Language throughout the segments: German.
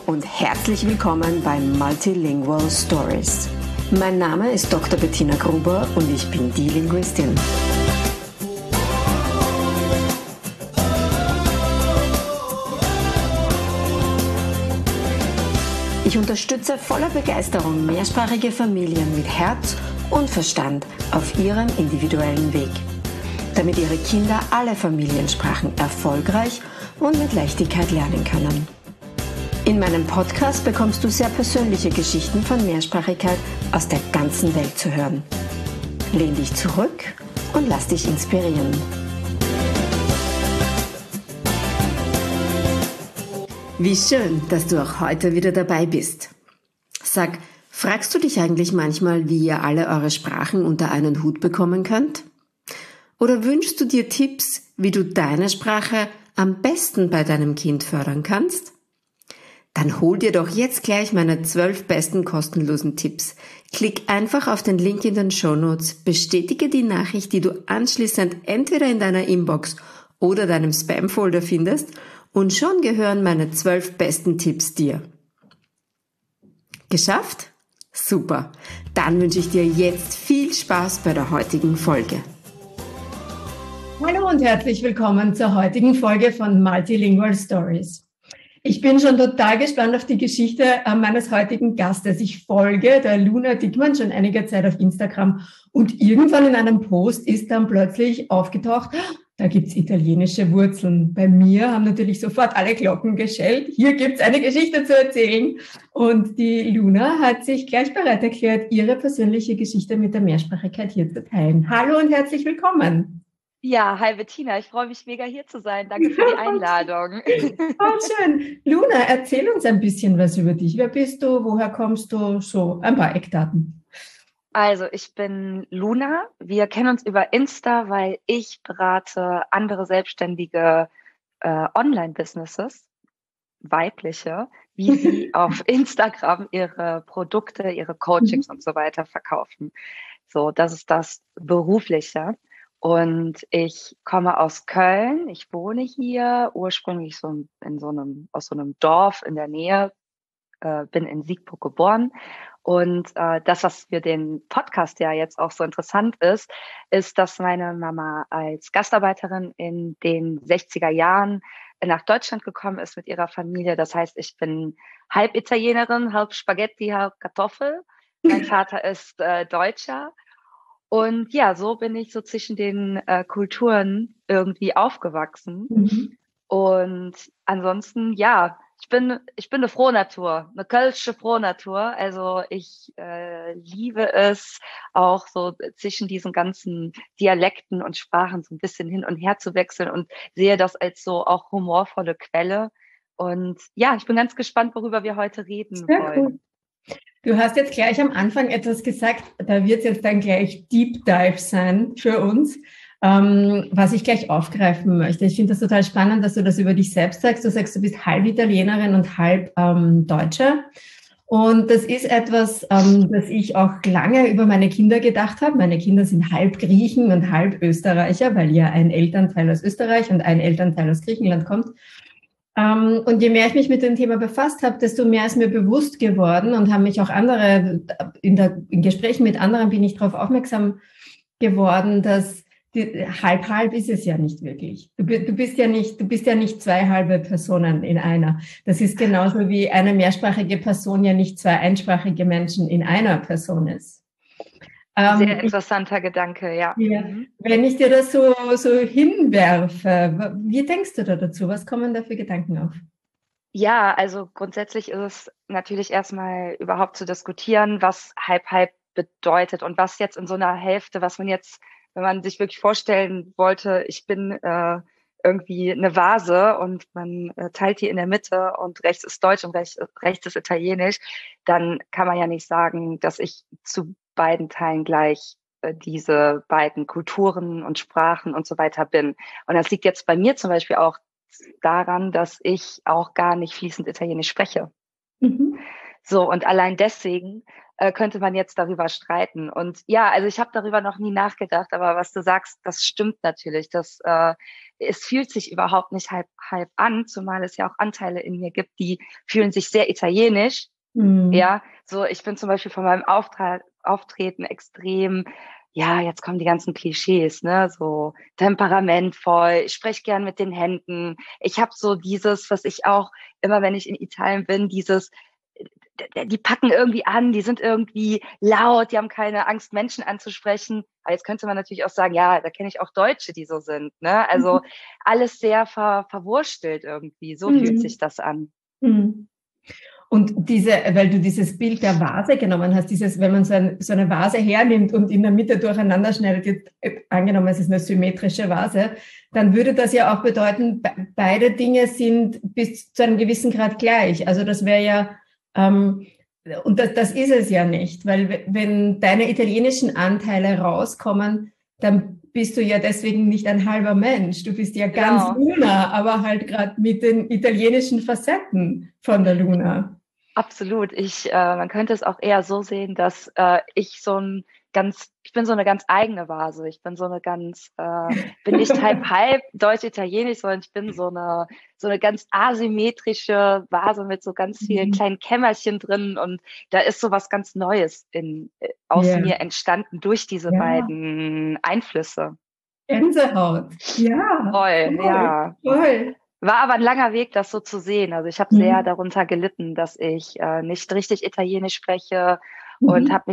und herzlich willkommen bei Multilingual Stories. Mein Name ist Dr. Bettina Gruber und ich bin die Linguistin. Ich unterstütze voller Begeisterung mehrsprachige Familien mit Herz und Verstand auf ihrem individuellen Weg, damit ihre Kinder alle Familiensprachen erfolgreich und mit Leichtigkeit lernen können. In meinem Podcast bekommst du sehr persönliche Geschichten von Mehrsprachigkeit aus der ganzen Welt zu hören. Lehn dich zurück und lass dich inspirieren. Wie schön, dass du auch heute wieder dabei bist. Sag, fragst du dich eigentlich manchmal, wie ihr alle eure Sprachen unter einen Hut bekommen könnt? Oder wünschst du dir Tipps, wie du deine Sprache am besten bei deinem Kind fördern kannst? Dann hol dir doch jetzt gleich meine 12 besten kostenlosen Tipps. Klick einfach auf den Link in den Shownotes, bestätige die Nachricht, die du anschließend entweder in deiner Inbox oder deinem Spam-Folder findest und schon gehören meine 12 besten Tipps dir. Geschafft? Super! Dann wünsche ich dir jetzt viel Spaß bei der heutigen Folge. Hallo und herzlich willkommen zur heutigen Folge von Multilingual Stories. Ich bin schon total gespannt auf die Geschichte meines heutigen Gastes. Ich folge der Luna Dickmann schon einige Zeit auf Instagram und irgendwann in einem Post ist dann plötzlich aufgetaucht, da gibt's italienische Wurzeln. Bei mir haben natürlich sofort alle Glocken geschellt. Hier gibt's eine Geschichte zu erzählen. Und die Luna hat sich gleich bereit erklärt, ihre persönliche Geschichte mit der Mehrsprachigkeit hier zu teilen. Hallo und herzlich willkommen. Ja, hi Bettina, ich freue mich mega hier zu sein. Danke für die Einladung. Oh, schön. Luna, erzähl uns ein bisschen was über dich. Wer bist du? Woher kommst du? So, ein paar Eckdaten. Also, ich bin Luna. Wir kennen uns über Insta, weil ich berate andere selbstständige Online-Businesses, weibliche, wie sie auf Instagram ihre Produkte, ihre Coachings und so weiter verkaufen. So, das ist das Berufliche. Und ich komme aus Köln. Ich wohne hier ursprünglich aus so einem Dorf in der Nähe, bin in Siegburg geboren. Und das, was für den Podcast ja jetzt auch so interessant ist, dass meine Mama als Gastarbeiterin in den 60er Jahren nach Deutschland gekommen ist mit ihrer Familie. Das heißt, ich bin halb Italienerin, halb Spaghetti, halb Kartoffel. Mein Vater ist Deutscher. Und ja, so bin ich so zwischen den Kulturen irgendwie aufgewachsen. Mhm. Und ansonsten, ja, ich bin eine Frohnatur, eine kölsche Frohnatur. Also ich liebe es auch so zwischen diesen ganzen Dialekten und Sprachen so ein bisschen hin und her zu wechseln und sehe das als so auch humorvolle Quelle. Und ja, ich bin ganz gespannt, worüber wir heute reden Sehr wollen. cool. Du hast jetzt gleich am Anfang etwas gesagt, da wird es jetzt dann gleich Deep Dive sein für uns, was ich gleich aufgreifen möchte. Ich finde das total spannend, dass du das über dich selbst sagst. Du sagst, du bist halb Italienerin und halb Deutsche. Und das ist etwas, das ich auch lange über meine Kinder gedacht habe. Meine Kinder sind halb Griechen und halb Österreicher, weil ja ein Elternteil aus Österreich und ein Elternteil aus Griechenland kommt. Und je mehr ich mich mit dem Thema befasst habe, desto mehr ist mir bewusst geworden und haben mich auch andere, in Gesprächen mit anderen bin ich darauf aufmerksam geworden, dass halb ist es ja nicht wirklich. Du bist ja nicht zwei halbe Personen in einer. Das ist genauso wie eine mehrsprachige Person ja nicht zwei einsprachige Menschen in einer Person ist. Sehr interessanter Gedanke, ja. Ja. Wenn ich dir das so hinwerfe, wie denkst du da dazu? Was kommen da für Gedanken auf? Ja, also grundsätzlich ist es natürlich erstmal überhaupt zu diskutieren, was halb bedeutet und was jetzt in so einer Hälfte, was man jetzt, wenn man sich wirklich vorstellen wollte, ich bin irgendwie eine Vase und man teilt die in der Mitte und rechts ist Deutsch und rechts ist Italienisch, dann kann man ja nicht sagen, dass ich zu beiden Teilen gleich diese beiden Kulturen und Sprachen und so weiter bin. Und das liegt jetzt bei mir zum Beispiel auch daran, dass ich auch gar nicht fließend Italienisch spreche. Mhm. So, und allein deswegen könnte man jetzt darüber streiten. Und ja, also ich habe darüber noch nie nachgedacht, aber was du sagst, das stimmt natürlich. Es fühlt sich überhaupt nicht halb an, zumal es ja auch Anteile in mir gibt, die fühlen sich sehr italienisch. Ja, so ich bin zum Beispiel von meinem Auftreten extrem, ja, jetzt kommen die ganzen Klischees, ne, so temperamentvoll, ich spreche gern mit den Händen. Ich habe so dieses, was ich auch immer, wenn ich in Italien bin, die packen irgendwie an, die sind irgendwie laut, die haben keine Angst, Menschen anzusprechen. Aber jetzt könnte man natürlich auch sagen, ja, da kenne ich auch Deutsche, die so sind, ne? Also alles sehr verwurstelt irgendwie. So fühlt sich das an. Und weil du dieses Bild der Vase genommen hast, wenn man so eine Vase hernimmt und in der Mitte durcheinander schneidet, jetzt angenommen, es ist eine symmetrische Vase, dann würde das ja auch bedeuten, beide Dinge sind bis zu einem gewissen Grad gleich. Also das wäre ja, und das ist es ja nicht, weil wenn deine italienischen Anteile rauskommen, dann bist du ja deswegen nicht ein halber Mensch. Du bist ja ganz Luna, aber halt gerade mit den italienischen Facetten von der Luna. Absolut. Man könnte es auch eher so sehen, dass ich bin so eine ganz eigene Vase. Ich bin bin nicht halb deutsch-italienisch, sondern ich bin so eine ganz asymmetrische Vase mit so ganz vielen kleinen Kämmerchen drin, und da ist so was ganz Neues aus mir entstanden durch diese beiden Einflüsse. Gänsehaut. Ja. Voll, ja. Voll. War aber ein langer Weg, das so zu sehen. Also ich habe sehr darunter gelitten, dass ich nicht richtig Italienisch spreche, und habe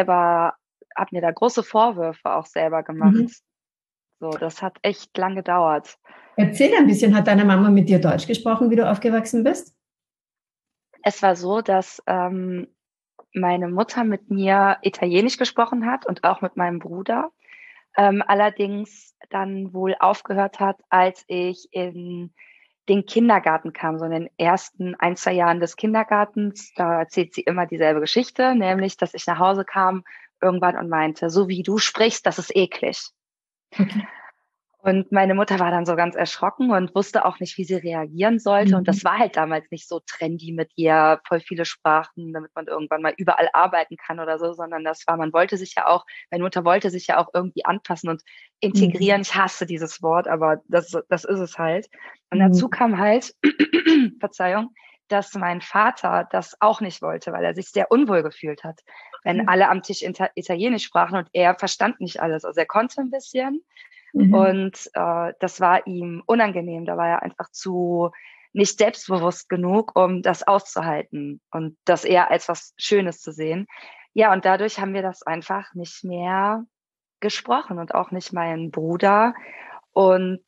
mir da große Vorwürfe auch selber gemacht. So, das hat echt lang gedauert. Erzähl ein bisschen, hat deine Mama mit dir Deutsch gesprochen, wie du aufgewachsen bist? Es war so, dass meine Mutter mit mir Italienisch gesprochen hat und auch mit meinem Bruder. Allerdings dann wohl aufgehört hat, als ich in den Kindergarten kam, so in den ersten 1, 2 Jahren des Kindergartens. Da erzählt sie immer dieselbe Geschichte, nämlich, dass ich nach Hause kam irgendwann und meinte, so wie du sprichst, das ist eklig. Okay. Und meine Mutter war dann so ganz erschrocken und wusste auch nicht, wie sie reagieren sollte. Und das war halt damals nicht so trendy mit ihr, voll viele Sprachen, damit man irgendwann mal überall arbeiten kann oder so, sondern meine Mutter wollte sich ja auch irgendwie anpassen und integrieren. Ich hasse dieses Wort, aber das ist es halt. Und dazu kam halt, Verzeihung, dass mein Vater das auch nicht wollte, weil er sich sehr unwohl gefühlt hat, wenn alle am Tisch Italienisch sprachen und er verstand nicht alles. Also er konnte ein bisschen. Und das war ihm unangenehm. Da war er einfach nicht selbstbewusst genug, um das auszuhalten und das eher als was Schönes zu sehen. Ja, und dadurch haben wir das einfach nicht mehr gesprochen und auch nicht mein Bruder. Und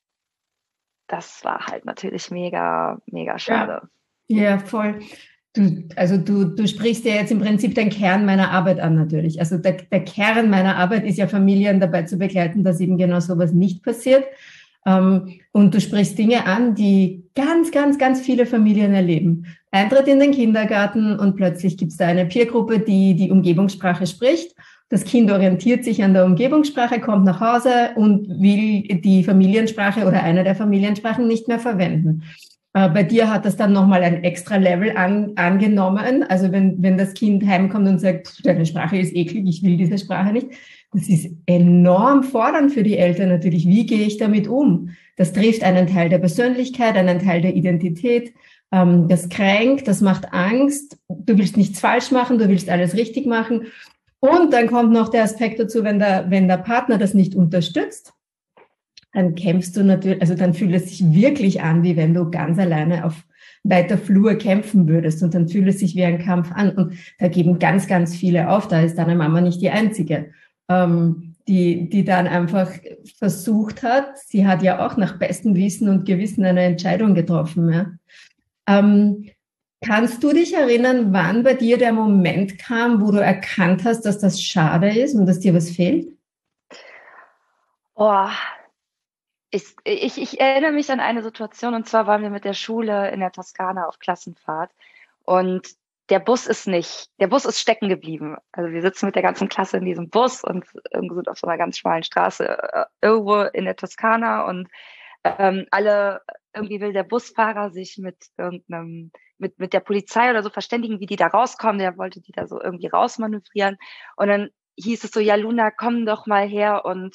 das war halt natürlich mega, mega schade. Ja, voll. Du sprichst ja jetzt im Prinzip den Kern meiner Arbeit an natürlich. Also der Kern meiner Arbeit ist ja, Familien dabei zu begleiten, dass eben genau sowas nicht passiert. Und du sprichst Dinge an, die ganz, ganz, ganz viele Familien erleben. Eintritt in den Kindergarten und plötzlich gibt es da eine Peergruppe, die die Umgebungssprache spricht. Das Kind orientiert sich an der Umgebungssprache, kommt nach Hause und will die Familiensprache oder eine der Familiensprachen nicht mehr verwenden. Bei dir hat das dann nochmal ein extra Level angenommen. Also wenn das Kind heimkommt und sagt, deine Sprache ist eklig, ich will diese Sprache nicht. Das ist enorm fordernd für die Eltern natürlich. Wie gehe ich damit um? Das trifft einen Teil der Persönlichkeit, einen Teil der Identität. Das kränkt, das macht Angst. Du willst nichts falsch machen, du willst alles richtig machen. Und dann kommt noch der Aspekt dazu, wenn der Partner das nicht unterstützt, dann kämpfst du natürlich, also dann fühlt es sich wirklich an, wie wenn du ganz alleine auf weiter Flur kämpfen würdest, und dann fühlt es sich wie ein Kampf an, und da geben ganz, ganz viele auf. Da ist deine Mama nicht die Einzige, die dann einfach versucht hat, sie hat ja auch nach bestem Wissen und Gewissen eine Entscheidung getroffen. Ja. Kannst du dich erinnern, wann bei dir der Moment kam, wo du erkannt hast, dass das schade ist und dass dir was fehlt? Oh, ich erinnere mich an eine Situation, und zwar waren wir mit der Schule in der Toskana auf Klassenfahrt, und der Bus ist stecken geblieben. Also wir sitzen mit der ganzen Klasse in diesem Bus und sind auf so einer ganz schmalen Straße irgendwo in der Toskana, und irgendwie will der Busfahrer sich mit irgendeinem mit der Polizei oder so verständigen, wie die da rauskommen. Der wollte die da so irgendwie rausmanövrieren. Und dann hieß es so, ja, Luna, komm doch mal her und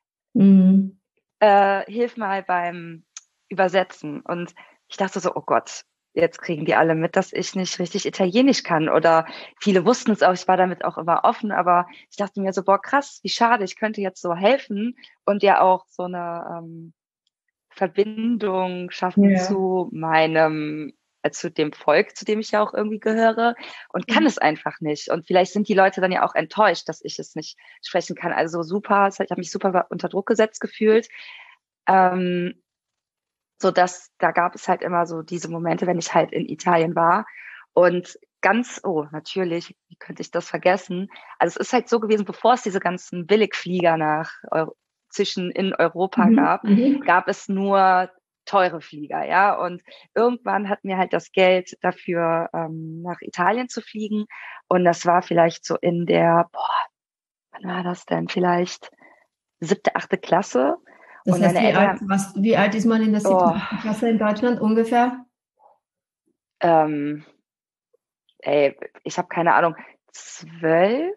hilf mal beim Übersetzen. Und ich dachte so, oh Gott, jetzt kriegen die alle mit, dass ich nicht richtig Italienisch kann. Oder viele wussten es auch, ich war damit auch immer offen, aber ich dachte mir so, boah, krass, wie schade, ich könnte jetzt so helfen und ja auch so eine Verbindung schaffen zu meinem, zu dem Volk, zu dem ich ja auch irgendwie gehöre und kann es einfach nicht. Und vielleicht sind die Leute dann ja auch enttäuscht, dass ich es nicht sprechen kann. Also super, ich habe mich super unter Druck gesetzt gefühlt. So dass da gab es halt immer so diese Momente, wenn ich halt in Italien war und natürlich, wie könnte ich das vergessen? Also es ist halt so gewesen, bevor es diese ganzen Billigflieger in Europa gab es nur teure Flieger, ja. Und irgendwann hatten wir halt das Geld dafür, nach Italien zu fliegen. Und das war vielleicht so in der, wann war das denn? Vielleicht 7., 8. Klasse. Das heißt, wie alt ist man in der 7. Klasse in Deutschland ungefähr? Ich habe keine Ahnung, 12,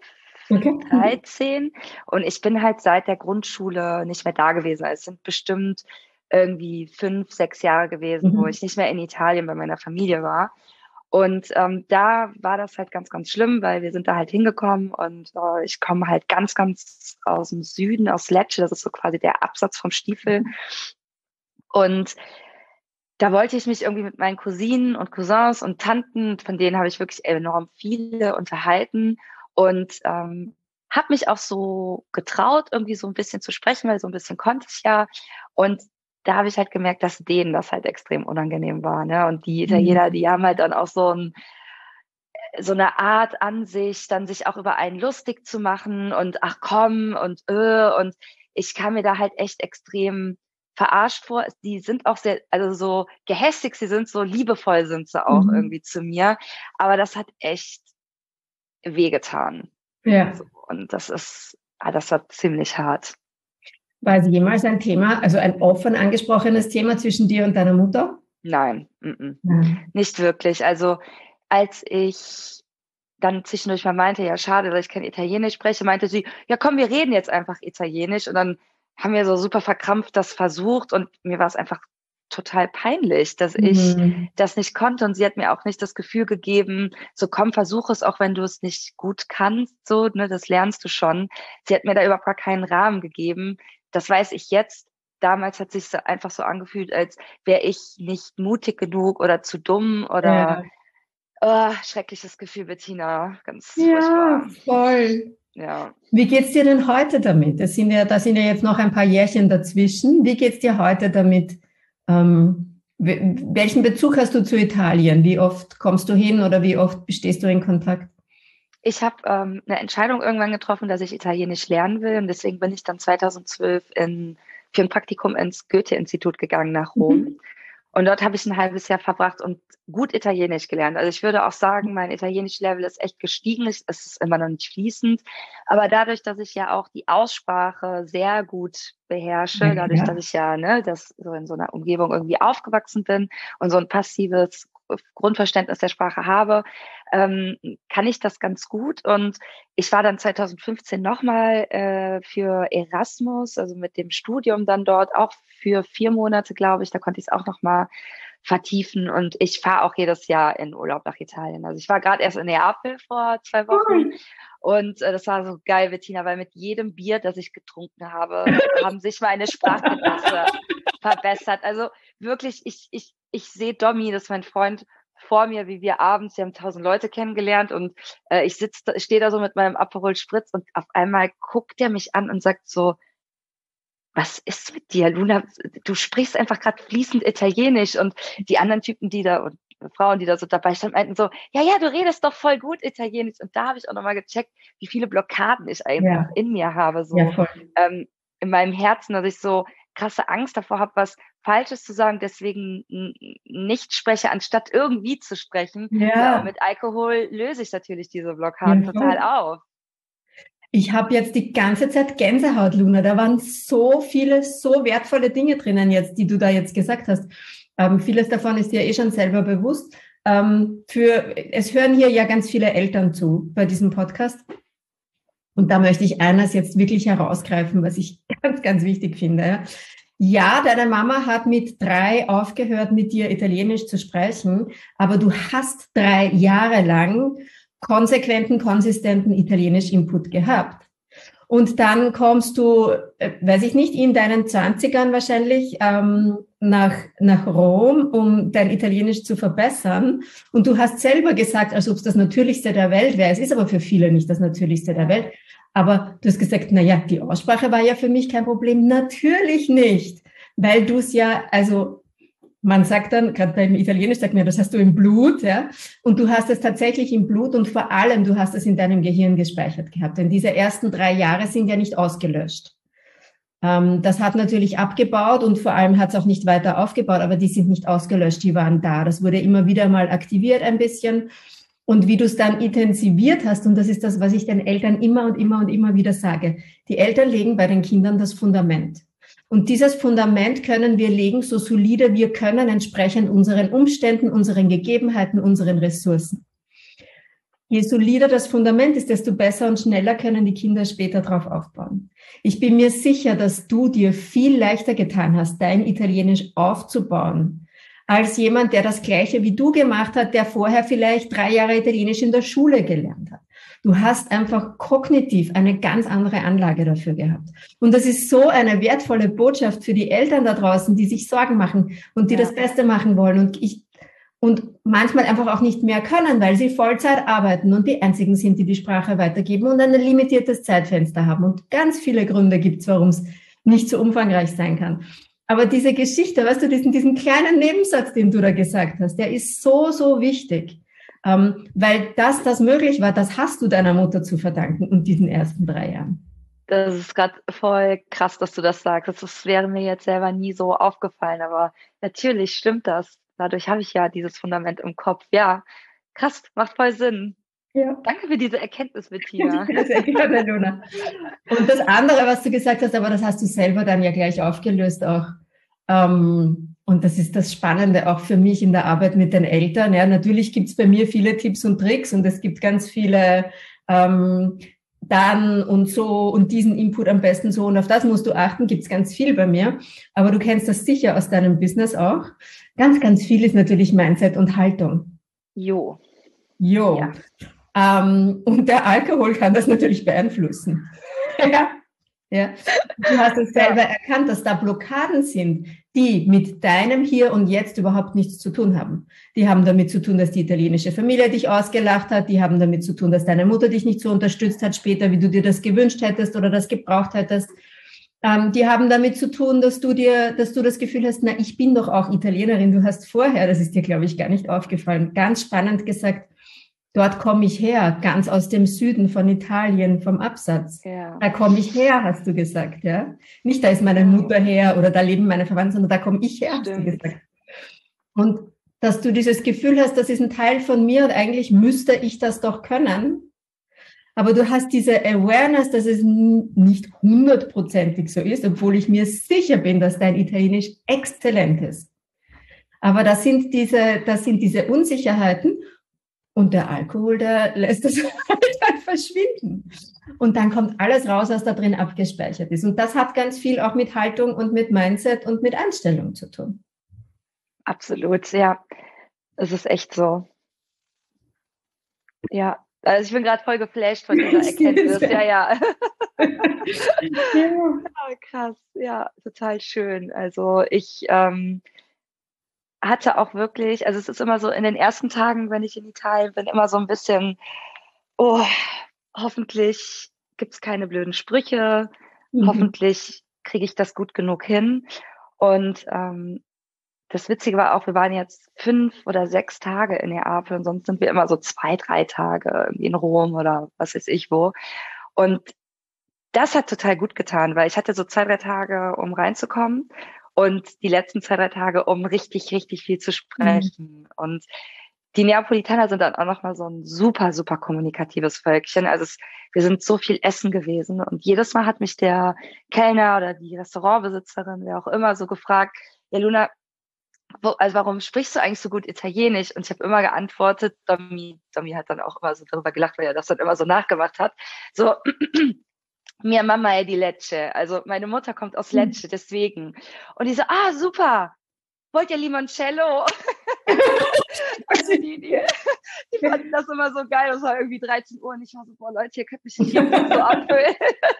13. Und ich bin halt seit der Grundschule nicht mehr da gewesen. Es sind bestimmt irgendwie 5, 6 Jahre gewesen, wo ich nicht mehr in Italien bei meiner Familie war. Und da war das halt ganz, ganz schlimm, weil wir sind da halt hingekommen und ich komme halt ganz, ganz aus dem Süden, aus Lecce, das ist so quasi der Absatz vom Stiefel. Und da wollte ich mich irgendwie mit meinen Cousinen und Cousins und Tanten, von denen habe ich wirklich enorm viele unterhalten und habe mich auch so getraut, irgendwie so ein bisschen zu sprechen, weil so ein bisschen konnte ich ja. Und da habe ich halt gemerkt, dass denen das halt extrem unangenehm war, ne? Und die Italiener, die haben halt dann auch so eine Art an sich, dann sich auch über einen lustig zu machen und ach komm und ich kam mir da halt echt extrem verarscht vor. Die sind auch sehr, also so gehässig, sie sind so liebevoll sind sie auch irgendwie zu mir, aber das hat echt wehgetan. Ja. Und das war ziemlich hart. War es jemals ein Thema, also ein offen angesprochenes Thema zwischen dir und deiner Mutter? Nein, nicht wirklich. Also als ich dann zwischendurch mal meinte, ja schade, dass ich kein Italienisch spreche, meinte sie, ja komm, wir reden jetzt einfach Italienisch. Und dann haben wir so super verkrampft das versucht und mir war es einfach total peinlich, dass ich das nicht konnte. Und sie hat mir auch nicht das Gefühl gegeben, so komm, versuch es, auch wenn du es nicht gut kannst, so, ne, das lernst du schon. Sie hat mir da überhaupt gar keinen Rahmen gegeben. Das weiß ich jetzt. Damals hat es sich einfach so angefühlt, als wäre ich nicht mutig genug oder zu dumm oder schreckliches Gefühl, Bettina. Ganz furchtbar. Voll. Ja. Wie geht's dir denn heute damit? Da sind ja jetzt noch ein paar Jährchen dazwischen. Wie geht's dir heute damit? Welchen Bezug hast du zu Italien? Wie oft kommst du hin oder wie oft bestehst du in Kontakt? Ich habe eine Entscheidung irgendwann getroffen, dass ich Italienisch lernen will. Und deswegen bin ich dann 2012 für ein Praktikum ins Goethe-Institut gegangen nach Rom. Und dort habe ich ein halbes Jahr verbracht und gut Italienisch gelernt. Also ich würde auch sagen, mein Italienisch-Level ist echt gestiegen. Es ist immer noch nicht fließend. Aber dadurch, dass ich ja auch die Aussprache sehr gut beherrsche, dadurch, dass ich ja das so in so einer Umgebung irgendwie aufgewachsen bin und so ein passives Grundverständnis der Sprache habe, kann ich das ganz gut. Und ich war dann 2015 nochmal für Erasmus, also mit dem Studium dann dort, auch für 4 Monate, glaube ich. Da konnte ich es auch nochmal vertiefen. Und ich fahre auch jedes Jahr in Urlaub nach Italien. Also ich war gerade erst in Neapel vor 2 Wochen. Und das war so geil, Bettina, weil mit jedem Bier, das ich getrunken habe, haben sich meine Sprachkenntnisse verbessert. Also wirklich, ich sehe Domi, das ist mein Freund, vor mir, wie wir abends, wir haben 1000 Leute kennengelernt und ich stehe da so mit meinem Aperol Spritz und auf einmal guckt er mich an und sagt so, was ist mit dir, Luna? Du sprichst einfach gerade fließend Italienisch. Und die anderen Typen, und Frauen, die da so dabei standen, meinten so, ja, du redest doch voll gut Italienisch. Und da habe ich auch nochmal gecheckt, wie viele Blockaden ich einfach in mir habe, so in meinem Herzen, dass ich so krasse Angst davor habe, was Falsches zu sagen, deswegen nicht spreche, anstatt irgendwie zu sprechen. Ja, mit Alkohol löse ich natürlich diese Blockaden total auf. Ich habe jetzt die ganze Zeit Gänsehaut, Luna. Da waren so viele, so wertvolle Dinge drinnen jetzt, die du da jetzt gesagt hast. Vieles davon ist dir schon selber bewusst. Es hören hier ja ganz viele Eltern zu bei diesem Podcast. Und da möchte ich eines jetzt wirklich herausgreifen, was ich ganz, ganz wichtig finde. Ja, deine Mama hat mit 3 aufgehört, mit dir Italienisch zu sprechen, aber du hast 3 Jahre lang konsequenten, konsistenten Italienisch-Input gehabt. Und dann kommst du, weiß ich nicht, in deinen 20ern wahrscheinlich nach Rom, um dein Italienisch zu verbessern. Und du hast selber gesagt, als ob es das Natürlichste der Welt wäre. Es ist aber für viele nicht das Natürlichste der Welt. Aber du hast gesagt, na ja, die Aussprache war ja für mich kein Problem. Natürlich nicht, weil du es ja, also man sagt dann, gerade beim Italienisch sagt man, ja, das hast du im Blut, ja, und du hast es tatsächlich im Blut und vor allem, du hast es in deinem Gehirn gespeichert gehabt, denn diese ersten 3 Jahre sind ja nicht ausgelöscht. Das hat natürlich abgebaut und vor allem hat es auch nicht weiter aufgebaut, aber die sind nicht ausgelöscht, die waren da. Das wurde immer wieder mal aktiviert ein bisschen. Und wie du es dann intensiviert hast, und das ist das, was ich den Eltern immer und immer und immer wieder sage, die Eltern legen bei den Kindern das Fundament. Und dieses Fundament können wir legen, so solide wir können, entsprechend unseren Umständen, unseren Gegebenheiten, unseren Ressourcen. Je solider das Fundament ist, desto besser und schneller können die Kinder später darauf aufbauen. Ich bin mir sicher, dass du dir viel leichter getan hast, dein Italienisch aufzubauen, als jemand, der das Gleiche wie du gemacht hat, der vorher vielleicht 3 Jahre Italienisch in der Schule gelernt hat. Du hast einfach kognitiv eine ganz andere Anlage dafür gehabt. Und das ist so eine wertvolle Botschaft für die Eltern da draußen, die sich Sorgen machen und die das Beste machen wollen und manchmal einfach auch nicht mehr können, weil sie Vollzeit arbeiten und die einzigen sind, die die Sprache weitergeben und ein limitiertes Zeitfenster haben. Und ganz viele Gründe gibt es, warum es nicht so umfangreich sein kann. Aber diese Geschichte, weißt du, diesen kleinen Nebensatz, den du da gesagt hast, der ist so, so wichtig. Weil das möglich war, das hast du deiner Mutter zu verdanken und diesen ersten 3 Jahren. Das ist gerade voll krass, dass du das sagst. Das wäre mir jetzt selber nie so aufgefallen, aber natürlich stimmt das. Dadurch habe ich ja dieses Fundament im Kopf. Ja, krass, macht voll Sinn. Ja. Danke für diese Erkenntnis, Bettina. Sehr gerne, Luna. Und das andere, was du gesagt hast, aber das hast du selber dann ja gleich aufgelöst auch. Und das ist das Spannende auch für mich in der Arbeit mit den Eltern. Ja, natürlich gibt es bei mir viele Tipps und Tricks und es gibt ganz viele dann und so und diesen Input am besten so und auf das musst du achten, gibt es ganz viel bei mir. Aber du kennst das sicher aus deinem Business auch. Ganz, ganz viel ist natürlich Mindset und Haltung. Jo. Ja. Und der Alkohol kann das natürlich beeinflussen. Ja. Du hast es selber erkannt, dass da Blockaden sind, die mit deinem Hier und Jetzt überhaupt nichts zu tun haben. Die haben damit zu tun, dass die italienische Familie dich ausgelacht hat. Die haben damit zu tun, dass deine Mutter dich nicht so unterstützt hat später, wie du dir das gewünscht hättest oder das gebraucht hättest. Die haben damit zu tun, dass du das Gefühl hast, na, ich bin doch auch Italienerin. Du hast vorher, das ist dir, glaube ich, gar nicht aufgefallen, ganz spannend gesagt, dort komme ich her, ganz aus dem Süden von Italien, vom Absatz. Ja. Da komme ich her, hast du gesagt, ja. Nicht, da ist meine Mutter her oder da leben meine Verwandten, sondern da komme ich her, hast du gesagt. Und dass du dieses Gefühl hast, das ist ein Teil von mir und eigentlich müsste ich das doch können. Aber du hast diese Awareness, dass es nicht 100%ig so ist, obwohl ich mir sicher bin, dass dein Italienisch exzellent ist. Aber das sind diese Unsicherheiten. Und der Alkohol, der lässt das halt verschwinden. Und dann kommt alles raus, was da drin abgespeichert ist. Und das hat ganz viel auch mit Haltung und mit Mindset und mit Einstellung zu tun. Absolut, ja. Es ist echt so. Ja, also ich bin gerade voll geflasht von dieser Erkenntnis. Ja. Oh, krass, ja, total schön. Also ich hatte auch wirklich, also es ist immer so in den ersten Tagen, wenn ich in Italien bin, immer so ein bisschen, hoffentlich gibt's keine blöden Sprüche, hoffentlich kriege ich das gut genug hin. Und das Witzige war auch, wir waren jetzt 5 oder 6 Tage in Neapel und sonst sind wir immer so 2, 3 Tage irgendwie in Rom oder was weiß ich wo. Und das hat total gut getan, weil ich hatte so 2, 3 Tage, um reinzukommen. Und die letzten 2, 3 Tage, um richtig, richtig viel zu sprechen. Und die Neapolitaner sind dann auch nochmal so ein super, super kommunikatives Völkchen. Also wir sind so viel essen gewesen. Und jedes Mal hat mich der Kellner oder die Restaurantbesitzerin, wer auch immer, so gefragt, ja Luna, also warum sprichst du eigentlich so gut Italienisch? Und ich habe immer geantwortet, Domi hat dann auch immer so darüber gelacht, weil er das dann immer so nachgemacht hat. So, Mia Mama è di Lecce. Also meine Mutter kommt aus Lecce, deswegen. Und die so, super, wollt ihr Limoncello? Also die fanden das immer so geil. Das war irgendwie 13 Uhr und ich war so, boah Leute, ihr könnt mich nicht hier so abfüllen.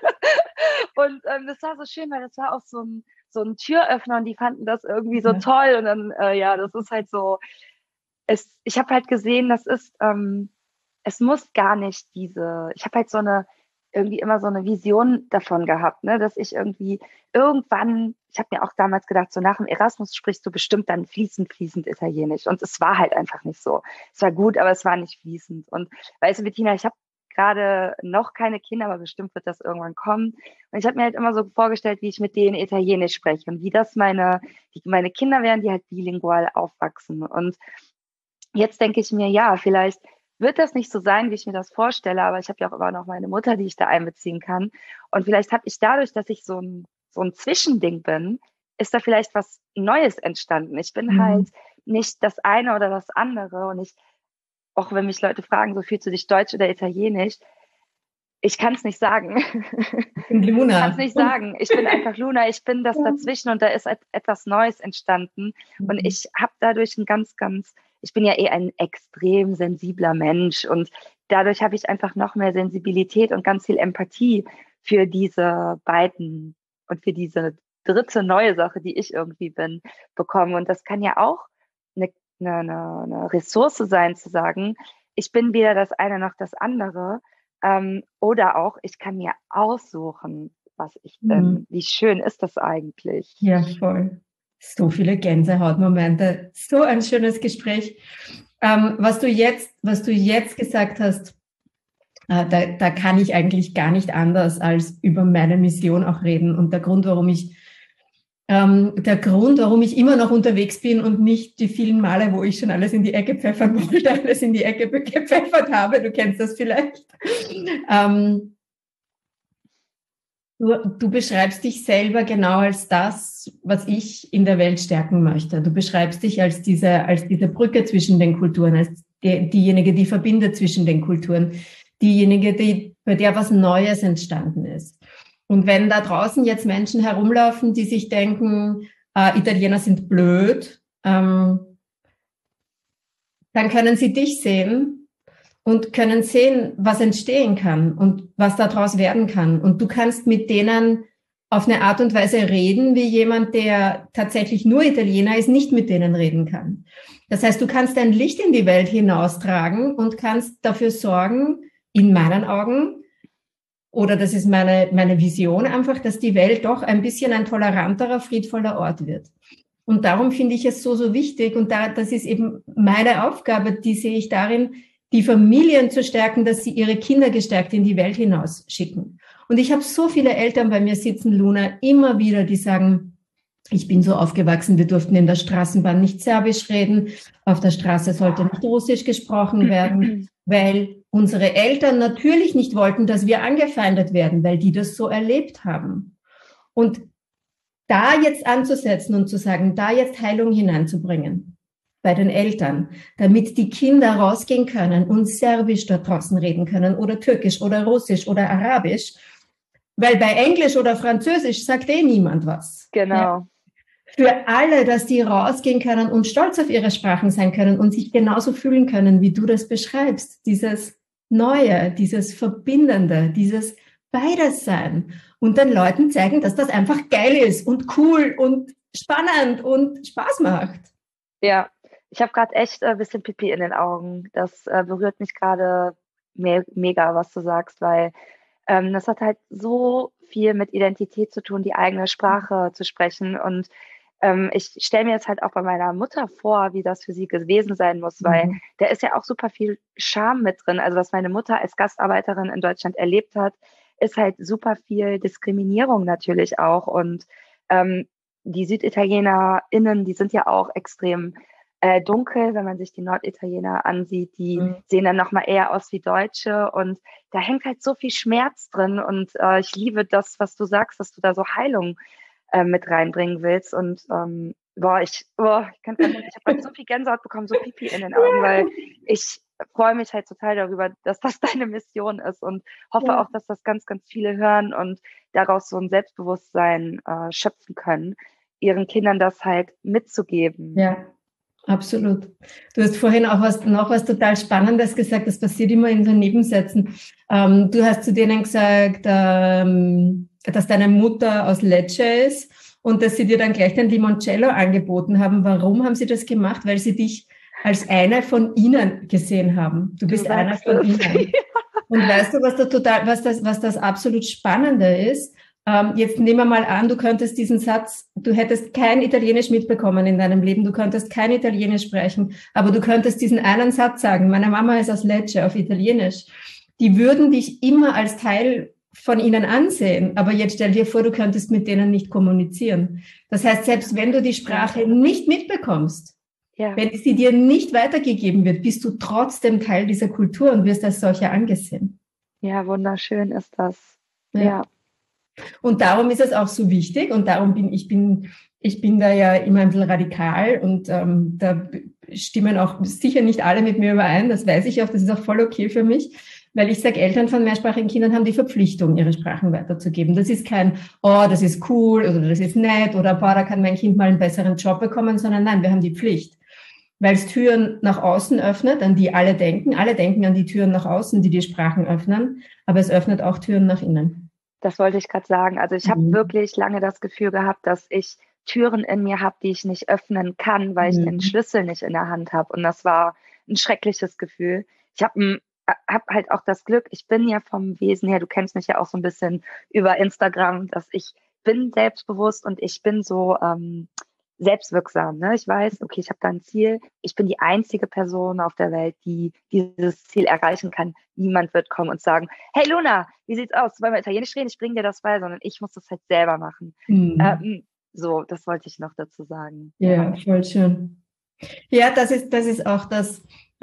Und das war so schön, weil das war auch so ein Türöffner und die fanden das irgendwie so toll. Und dann, das ist halt so, ich habe halt gesehen, das ist, es muss gar nicht ich habe halt irgendwie immer so eine Vision davon gehabt, ne, dass ich irgendwie irgendwann, ich habe mir auch damals gedacht, so nach dem Erasmus sprichst du bestimmt dann fließend Italienisch. Und es war halt einfach nicht so. Es war gut, aber es war nicht fließend. Und weißt du, Bettina, ich habe gerade noch keine Kinder, aber bestimmt wird das irgendwann kommen. Und ich habe mir halt immer so vorgestellt, wie ich mit denen Italienisch spreche und wie das meine Kinder wären, die halt bilingual aufwachsen. Und jetzt denke ich mir, ja, vielleicht wird das nicht so sein, wie ich mir das vorstelle, aber ich habe ja auch immer noch meine Mutter, die ich da einbeziehen kann. Und vielleicht habe ich dadurch, dass ich so ein Zwischending bin, ist da vielleicht was Neues entstanden. Ich bin halt nicht das eine oder das andere. Und auch wenn mich Leute fragen, so fühlst du dich deutsch oder italienisch? Ich kann es nicht sagen. Luna. Ich kann es nicht sagen. Ich bin einfach Luna. Ich bin das dazwischen und da ist etwas Neues entstanden. Und ich habe dadurch ich bin ja ein extrem sensibler Mensch und dadurch habe ich einfach noch mehr Sensibilität und ganz viel Empathie für diese beiden und für diese dritte neue Sache, die ich irgendwie bin, bekommen. Und das kann ja auch eine Ressource sein, zu sagen, ich bin weder das eine noch das andere. Oder auch, ich kann mir aussuchen, was ich bin. Wie schön ist das eigentlich? Ja, voll. So viele Gänsehautmomente. So ein schönes Gespräch. Was du jetzt gesagt hast, da kann ich eigentlich gar nicht anders als über meine Mission auch reden. Und der Grund, warum ich immer noch unterwegs bin und nicht die vielen Male, wo ich schon alles in die Ecke pfeffern wollte, alles in die Ecke gepfeffert habe, du kennst das vielleicht. Du beschreibst dich selber genau als das, was ich in der Welt stärken möchte. Du beschreibst dich als diese Brücke zwischen den Kulturen, als diejenige, die verbindet zwischen den Kulturen, diejenige, bei der was Neues entstanden ist. Und wenn da draußen jetzt Menschen herumlaufen, die sich denken, Italiener sind blöd, dann können sie dich sehen und können sehen, was entstehen kann und was daraus werden kann. Und du kannst mit denen auf eine Art und Weise reden, wie jemand, der tatsächlich nur Italiener ist, nicht mit denen reden kann. Das heißt, du kannst dein Licht in die Welt hinaustragen und kannst dafür sorgen, in meinen Augen, oder das ist meine Vision einfach, dass die Welt doch ein bisschen ein toleranterer, friedvoller Ort wird. Und darum finde ich es so wichtig und das ist eben meine Aufgabe, die sehe ich darin, die Familien zu stärken, dass sie ihre Kinder gestärkt in die Welt hinaus schicken. Und ich habe so viele Eltern bei mir sitzen, Luna, immer wieder, die sagen, ich bin so aufgewachsen, wir durften in der Straßenbahn nicht Serbisch reden, auf der Straße sollte nicht Russisch gesprochen werden, weil unsere Eltern natürlich nicht wollten, dass wir angefeindet werden, weil die das so erlebt haben. Und da jetzt anzusetzen und zu sagen, da jetzt Heilung hineinzubringen bei den Eltern, damit die Kinder rausgehen können und Serbisch dort draußen reden können oder Türkisch oder Russisch oder Arabisch, weil bei Englisch oder Französisch sagt niemand was. Genau. Ja. Für alle, dass die rausgehen können und stolz auf ihre Sprachen sein können und sich genauso fühlen können, wie du das beschreibst. Dieses Neue, dieses Verbindende, dieses Beides-Sein. Und den Leuten zeigen, dass das einfach geil ist und cool und spannend und Spaß macht. Ja, ich habe gerade echt ein bisschen Pipi in den Augen. Das berührt mich gerade mega, was du sagst, weil das hat halt so viel mit Identität zu tun, die eigene Sprache zu sprechen. Und ich stelle mir jetzt halt auch bei meiner Mutter vor, wie das für sie gewesen sein muss, weil da ist ja auch super viel Scham mit drin. Also was meine Mutter als Gastarbeiterin in Deutschland erlebt hat, ist halt super viel Diskriminierung natürlich auch. Und die SüditalianerInnen, die sind ja auch extrem dunkel, wenn man sich die Norditaliener ansieht, die sehen dann nochmal eher aus wie Deutsche und da hängt halt so viel Schmerz drin und ich liebe das, was du sagst, dass du da so Heilung mit reinbringen willst und ich kann ich habe gerade so viel Gänsehaut bekommen, so Pipi in den Augen, weil ich freue mich halt total darüber, dass das deine Mission ist und hoffe auch, dass das ganz, ganz viele hören und daraus so ein Selbstbewusstsein schöpfen können, ihren Kindern das halt mitzugeben. Ja, absolut. Du hast vorhin auch noch was total Spannendes gesagt, das passiert immer in so Nebensätzen. Du hast zu denen gesagt, dass deine Mutter aus Lecce ist und dass sie dir dann gleich den Limoncello angeboten haben. Warum haben sie das gemacht? Weil sie dich als eine von ihnen gesehen haben. Du bist einer von ihnen. Und weißt du, was das absolut Spannende ist? Jetzt nehmen wir mal an, du könntest diesen Satz, du hättest kein Italienisch mitbekommen in deinem Leben, du könntest kein Italienisch sprechen, aber du könntest diesen einen Satz sagen, meine Mama ist aus Lecce auf Italienisch. Die würden dich immer als Teil von ihnen ansehen, aber jetzt stell dir vor, du könntest mit denen nicht kommunizieren. Das heißt, selbst wenn du die Sprache nicht mitbekommst, wenn sie dir nicht weitergegeben wird, bist du trotzdem Teil dieser Kultur und wirst als solcher angesehen. Ja, wunderschön ist das. Ja. Und darum ist es auch so wichtig und darum ich bin da ja immer ein bisschen radikal und da stimmen auch sicher nicht alle mit mir überein, das weiß ich auch, das ist auch voll okay für mich, weil ich sage, Eltern von mehrsprachigen Kindern haben die Verpflichtung, ihre Sprachen weiterzugeben. Das ist kein, oh, das ist cool oder das ist nett oder boah, da kann mein Kind mal einen besseren Job bekommen, sondern nein, wir haben die Pflicht. Weil es Türen nach außen öffnet, an die alle denken. Alle denken an die Türen nach außen, die Sprachen öffnen, aber es öffnet auch Türen nach innen. Das wollte ich gerade sagen. Also ich habe wirklich lange das Gefühl gehabt, dass ich Türen in mir habe, die ich nicht öffnen kann, weil ich den Schlüssel nicht in der Hand habe. Und das war ein schreckliches Gefühl. Ich habe halt auch das Glück, ich bin ja vom Wesen her, du kennst mich ja auch so ein bisschen über Instagram, dass ich bin selbstbewusst und ich bin so selbstwirksam. Ne? Ich weiß, okay, ich habe da ein Ziel. Ich bin die einzige Person auf der Welt, die dieses Ziel erreichen kann. Niemand wird kommen und sagen, hey Luna, wie sieht's aus? Wollen wir Italienisch reden? Ich bringe dir das bei, sondern ich muss das halt selber machen. So, das wollte ich noch dazu sagen. Ja, voll schön. Ja, das ist auch das,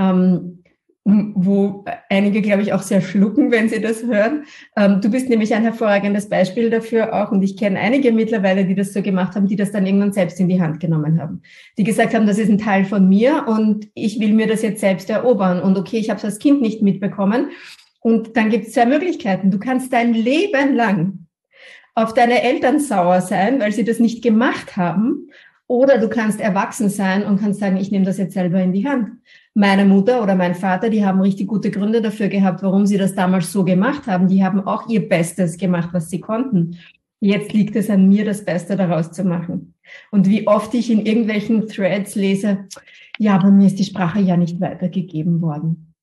wo einige, glaube ich, auch sehr schlucken, wenn sie das hören. Du bist nämlich ein hervorragendes Beispiel dafür auch und ich kenne einige mittlerweile, die das so gemacht haben, die das dann irgendwann selbst in die Hand genommen haben. Die gesagt haben, das ist ein Teil von mir und ich will mir das jetzt selbst erobern und okay, ich habe es als Kind nicht mitbekommen und dann gibt es zwei Möglichkeiten. Du kannst dein Leben lang auf deine Eltern sauer sein, weil sie das nicht gemacht haben, oder du kannst erwachsen sein und kannst sagen, ich nehme das jetzt selber in die Hand. Meine Mutter oder mein Vater, die haben richtig gute Gründe dafür gehabt, warum sie das damals so gemacht haben. Die haben auch ihr Bestes gemacht, was sie konnten. Jetzt liegt es an mir, das Beste daraus zu machen. Und wie oft ich in irgendwelchen Threads lese, ja, aber mir ist die Sprache ja nicht weitergegeben worden.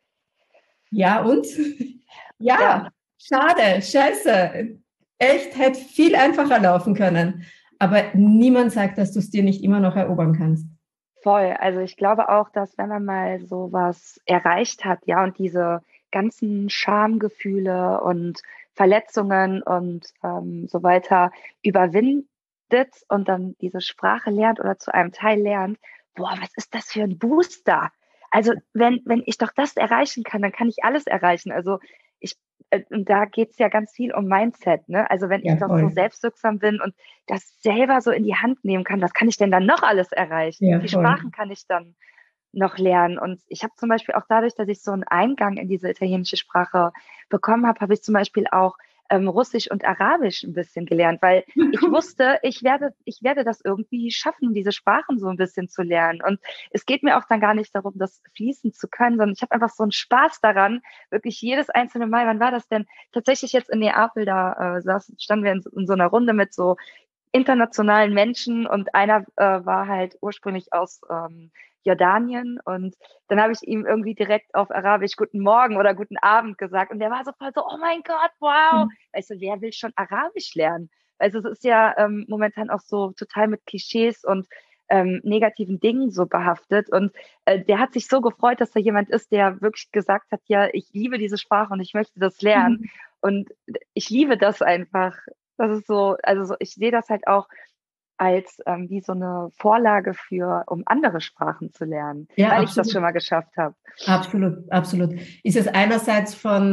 Ja, und? Ja, schade, scheiße. Echt, hätte viel einfacher laufen können. Aber niemand sagt, dass du es dir nicht immer noch erobern kannst. Voll. Also ich glaube auch, dass wenn man mal sowas erreicht hat, ja, und diese ganzen Schamgefühle und Verletzungen und so weiter überwindet und dann diese Sprache lernt oder zu einem Teil lernt, boah, was ist das für ein Booster? Also wenn ich doch das erreichen kann, dann kann ich alles erreichen. Also und da geht's ja ganz viel um Mindset, ne? Also wenn ich doch so selbstwirksam bin und das selber so in die Hand nehmen kann, was kann ich denn dann noch alles erreichen? Ja, wie Sprachen kann ich dann noch lernen? Und ich habe zum Beispiel auch dadurch, dass ich so einen Eingang in diese italienische Sprache bekommen habe, habe ich zum Beispiel auch Russisch und Arabisch ein bisschen gelernt, weil ich wusste, ich werde das irgendwie schaffen, diese Sprachen so ein bisschen zu lernen. Und es geht mir auch dann gar nicht darum, das fließen zu können, sondern ich habe einfach so einen Spaß daran, wirklich jedes einzelne Mal, wann war das denn? Tatsächlich jetzt in Neapel, da standen wir in so einer Runde mit so internationalen Menschen und einer war halt ursprünglich aus Jordanien und dann habe ich ihm irgendwie direkt auf Arabisch Guten Morgen oder Guten Abend gesagt und der war so voll so, oh mein Gott, wow, weißt du, wer will schon Arabisch lernen? Also es ist ja momentan auch so total mit Klischees und negativen Dingen so behaftet und der hat sich so gefreut, dass da jemand ist, der wirklich gesagt hat, ja, ich liebe diese Sprache und ich möchte das lernen und ich liebe das einfach. Das ist so, also so, ich sehe das halt auch als wie so eine Vorlage um andere Sprachen zu lernen, ja, weil ich das schon mal geschafft habe. Absolut, absolut. Ist es einerseits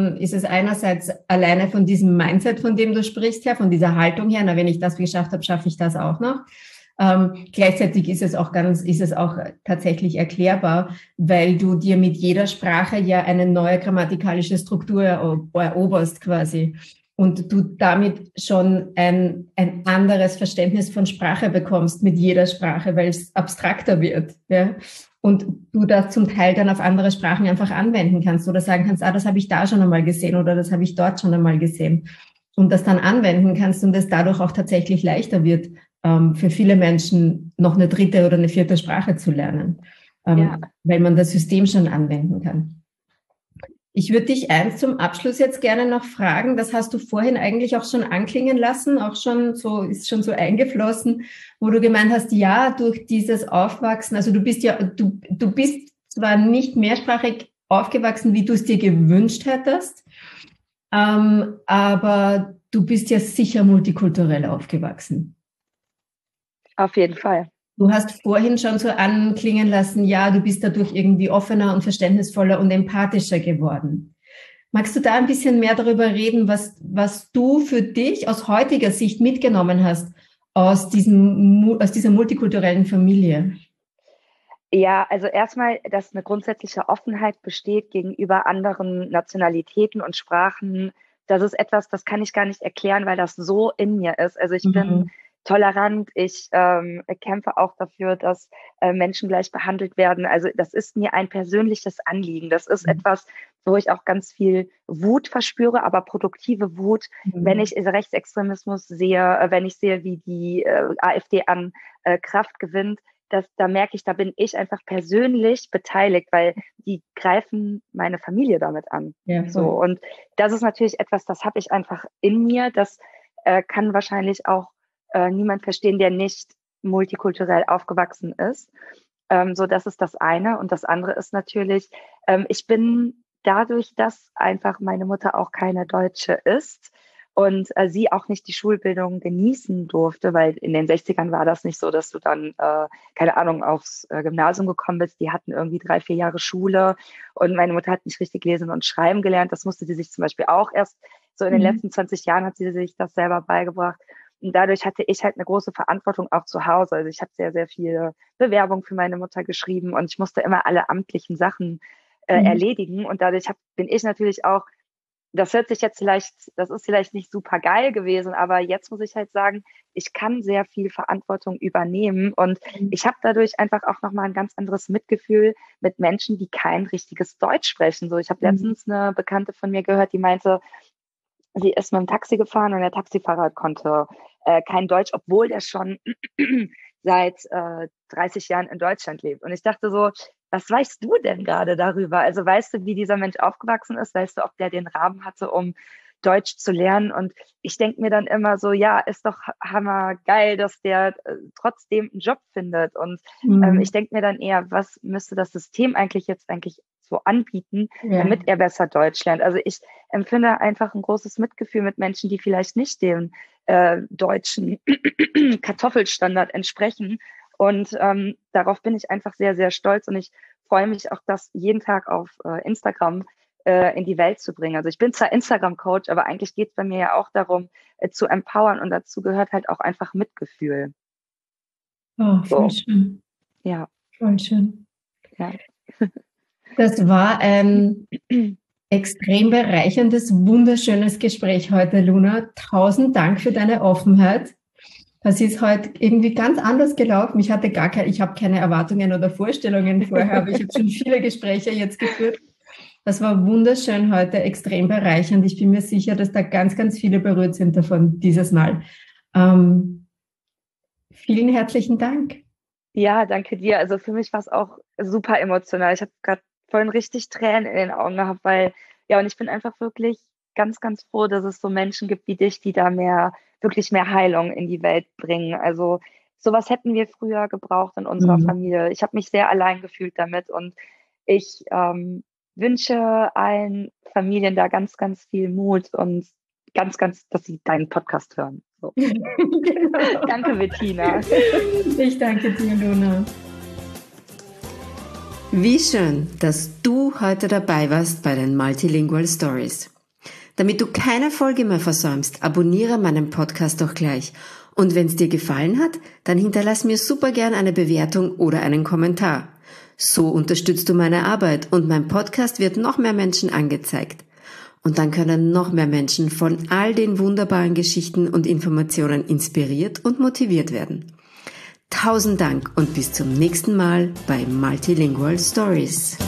alleine von diesem Mindset, von dem du sprichst, her, von dieser Haltung her, na, wenn ich das geschafft habe, schaffe ich das auch noch. Gleichzeitig ist es auch tatsächlich erklärbar, weil du dir mit jeder Sprache ja eine neue grammatikalische Struktur eroberst quasi. Und du damit schon ein anderes Verständnis von Sprache bekommst mit jeder Sprache, weil es abstrakter wird. Ja? Und du das zum Teil dann auf andere Sprachen einfach anwenden kannst oder sagen kannst, das habe ich da schon einmal gesehen oder das habe ich dort schon einmal gesehen. Und das dann anwenden kannst und es dadurch auch tatsächlich leichter wird, für viele Menschen noch eine dritte oder eine vierte Sprache zu lernen, weil man das System schon anwenden kann. Ich würde dich eins zum Abschluss jetzt gerne noch fragen, das hast du vorhin eigentlich auch schon anklingen lassen, ist schon so eingeflossen, wo du gemeint hast, ja, durch dieses Aufwachsen, also du bist zwar nicht mehrsprachig aufgewachsen, wie du es dir gewünscht hättest, aber du bist ja sicher multikulturell aufgewachsen. Auf jeden Fall. Du hast vorhin schon so anklingen lassen, ja, du bist dadurch irgendwie offener und verständnisvoller und empathischer geworden. Magst du da ein bisschen mehr darüber reden, was du für dich aus heutiger Sicht mitgenommen hast aus dieser multikulturellen Familie? Ja, also erstmal, dass eine grundsätzliche Offenheit besteht gegenüber anderen Nationalitäten und Sprachen. Das ist etwas, das kann ich gar nicht erklären, weil das so in mir ist. Also ich bin tolerant. Ich kämpfe auch dafür, dass Menschen gleich behandelt werden. Also das ist mir ein persönliches Anliegen. Das ist etwas, wo ich auch ganz viel Wut verspüre, aber produktive Wut, wenn ich Rechtsextremismus sehe, wenn ich sehe, wie die AfD an Kraft gewinnt. Da merke ich, da bin ich einfach persönlich beteiligt, weil die greifen meine Familie damit an. Ja, so. Und das ist natürlich etwas, das habe ich einfach in mir. Das kann wahrscheinlich auch niemand verstehen, der nicht multikulturell aufgewachsen ist. So, das ist das eine. Und das andere ist natürlich, ich bin dadurch, dass einfach meine Mutter auch keine Deutsche ist und sie auch nicht die Schulbildung genießen durfte, weil in den 60ern war das nicht so, dass du dann, keine Ahnung, aufs Gymnasium gekommen bist. Die hatten irgendwie 3-4 Jahre Schule und meine Mutter hat nicht richtig lesen und schreiben gelernt. Das musste sie sich zum Beispiel auch erst so in den letzten 20 Jahren hat sie sich das selber beigebracht. Und dadurch hatte ich halt eine große Verantwortung auch zu Hause. Also ich habe sehr, sehr viele Bewerbungen für meine Mutter geschrieben und ich musste immer alle amtlichen Sachen erledigen. Und dadurch bin ich natürlich auch, das ist vielleicht nicht super geil gewesen, aber jetzt muss ich halt sagen, ich kann sehr viel Verantwortung übernehmen und ich habe dadurch einfach auch nochmal ein ganz anderes Mitgefühl mit Menschen, die kein richtiges Deutsch sprechen. So, ich habe letztens eine Bekannte von mir gehört, die meinte, sie ist mit dem Taxi gefahren und der Taxifahrer konnte kein Deutsch, obwohl der schon seit 30 Jahren in Deutschland lebt. Und ich dachte so, was weißt du denn gerade darüber? Also weißt du, wie dieser Mensch aufgewachsen ist? Weißt du, ob der den Rahmen hatte, um Deutsch zu lernen? Und ich denke mir dann immer so, ja, ist doch hammergeil, dass der trotzdem einen Job findet. Und ich denke mir dann eher, was müsste das System eigentlich so anbieten, damit er besser Deutsch lernt? Also ich empfinde einfach ein großes Mitgefühl mit Menschen, die vielleicht nicht dem deutschen Kartoffelstandard entsprechen. Und darauf bin ich einfach sehr, sehr stolz. Und ich freue mich auch, das jeden Tag auf Instagram in die Welt zu bringen. Also ich bin zwar Instagram-Coach, aber eigentlich geht es bei mir ja auch darum, zu empowern. Und dazu gehört halt auch einfach Mitgefühl. Oh, voll schön. Ja. Voll schön. Ja. Das war ein extrem bereicherndes, wunderschönes Gespräch heute, Luna. 1000 Dank für deine Offenheit. Das ist heute irgendwie ganz anders gelaufen. Ich habe keine Erwartungen oder Vorstellungen vorher, aber ich habe schon viele Gespräche jetzt geführt. Das war wunderschön heute, extrem bereichernd. Ich bin mir sicher, dass da ganz, ganz viele berührt sind davon dieses Mal. Vielen herzlichen Dank. Ja, danke dir. Also für mich war es auch super emotional. Ich habe gerade vorhin richtig Tränen in den Augen gehabt, weil, ja, und ich bin einfach wirklich ganz, ganz froh, dass es so Menschen gibt wie dich, die da wirklich mehr Heilung in die Welt bringen. Also sowas hätten wir früher gebraucht in unserer Familie. Ich habe mich sehr allein gefühlt damit und ich wünsche allen Familien da ganz, ganz viel Mut und ganz, ganz, dass sie deinen Podcast hören. So. Genau. Danke, Bettina. Ich danke dir, Luna. Wie schön, dass du heute dabei warst bei den Multilingual Stories. Damit du keine Folge mehr versäumst, abonniere meinen Podcast doch gleich Und wenn es dir gefallen hat, dann hinterlass mir super gern eine Bewertung oder einen Kommentar. So unterstützt du meine Arbeit und mein Podcast wird noch mehr Menschen angezeigt. Und dann können noch mehr Menschen von all den wunderbaren Geschichten und Informationen inspiriert und motiviert werden. 1000 Dank und bis zum nächsten Mal bei Multilingual Stories.